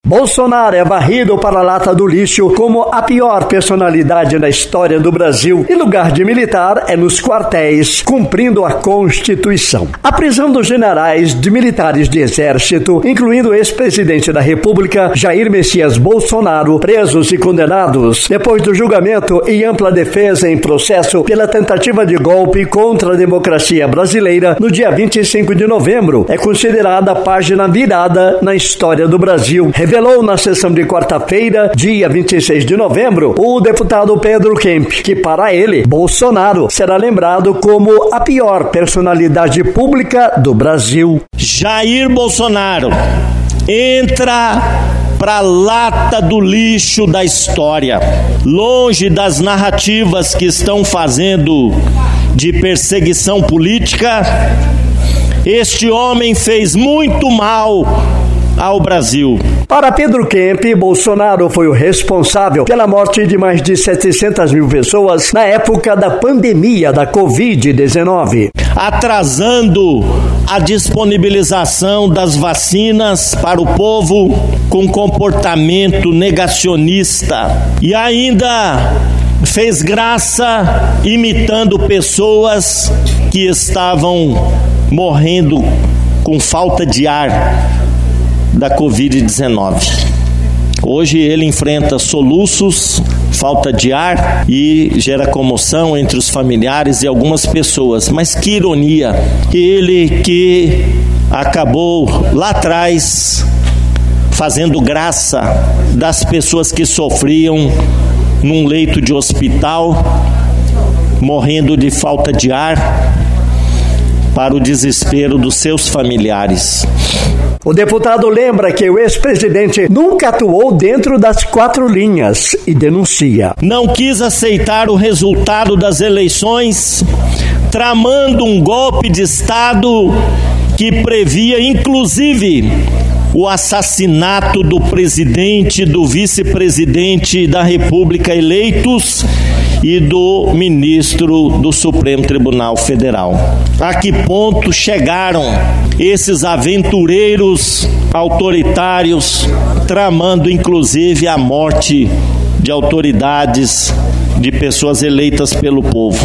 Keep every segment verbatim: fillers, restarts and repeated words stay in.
Bolsonaro é varrido para a lata do lixo como a pior personalidade na história do Brasil e lugar de militar é nos quartéis, cumprindo a Constituição. A prisão dos generais de militares de exército, incluindo o ex-presidente da República, Jair Messias Bolsonaro, presos e condenados depois do julgamento e ampla defesa em processo pela tentativa de golpe contra a democracia brasileira no dia vinte e cinco de novembro, é considerada a página virada na história do Brasil. Revelou na sessão de quarta-feira, dia vinte e seis de novembro, o deputado Pedro Kemp, que para ele, Bolsonaro será lembrado como a pior personalidade pública do Brasil. Jair Bolsonaro entra para a lata do lixo da história, longe das narrativas que estão fazendo de perseguição política. Este homem fez muito mal ao Brasil. Para Pedro Kemp, Bolsonaro foi o responsável pela morte de mais de setecentas mil pessoas na época da pandemia da covid dezenove. Atrasando a disponibilização das vacinas para o povo com comportamento negacionista. E ainda fez graça imitando pessoas que estavam morrendo com falta de ar da covid dezenove. Hoje ele enfrenta soluços, falta de ar e gera comoção entre os familiares e algumas pessoas. Mas que ironia, ele que acabou lá atrás fazendo graça das pessoas que sofriam num leito de hospital, morrendo de falta de ar, para o desespero dos seus familiares. O deputado lembra que o ex-presidente nunca atuou dentro das quatro linhas e denuncia: não quis aceitar o resultado das eleições, tramando um golpe de Estado que previa, inclusive, o assassinato do presidente, do vice-presidente da República eleitos e do ministro do Supremo Tribunal Federal. A que ponto chegaram esses aventureiros autoritários, tramando inclusive a morte de autoridades, de pessoas eleitas pelo povo?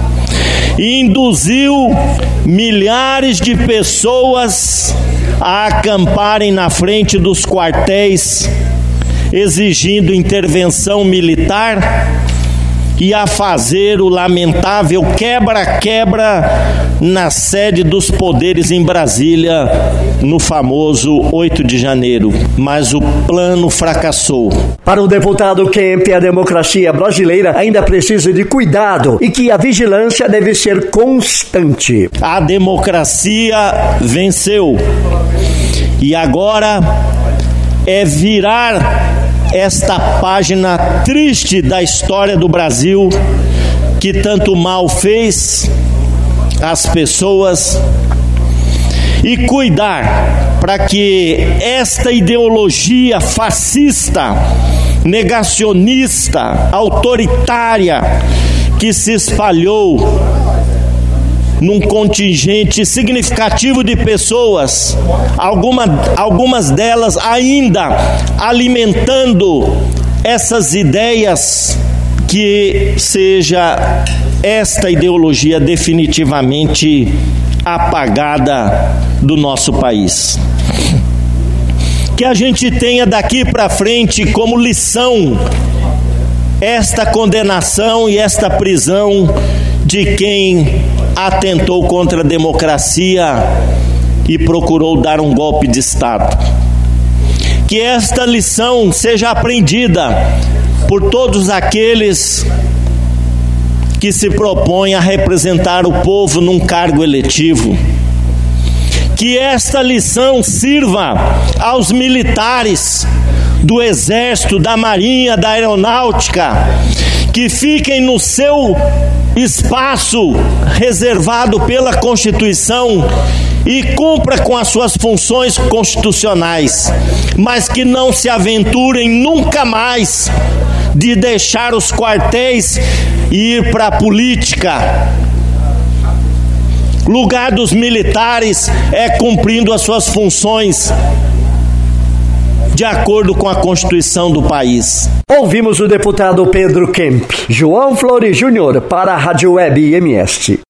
E induziu milhares de pessoas a acamparem na frente dos quartéis, exigindo intervenção militar e a fazer o lamentável quebra-quebra na sede dos poderes em Brasília, no famoso oito de janeiro. Mas o plano fracassou. Para o deputado Kemp, a democracia brasileira ainda precisa de cuidado e que a vigilância deve ser constante. A democracia venceu e agora é virar esta página triste da história do Brasil, que tanto mal fez às pessoas, e cuidar para que esta ideologia fascista, negacionista, autoritária, que se espalhou num contingente significativo de pessoas, alguma, algumas delas ainda alimentando essas ideias, que seja esta ideologia definitivamente apagada do nosso país. Que a gente tenha daqui para frente como lição esta condenação e esta prisão de quem atentou contra a democracia e procurou dar um golpe de Estado. Que esta lição seja aprendida por todos aqueles que se propõem a representar o povo num cargo eletivo. Que esta lição sirva aos militares do Exército, da Marinha, da Aeronáutica, que fiquem no seu espaço reservado pela Constituição e cumpra com as suas funções constitucionais, mas que não se aventurem nunca mais de deixar os quartéis e ir para a política. Lugar dos militares é cumprindo as suas funções de acordo com a Constituição do país. Ouvimos o deputado Pedro Kemp. João Flores Júnior para a Rádio Web I M S.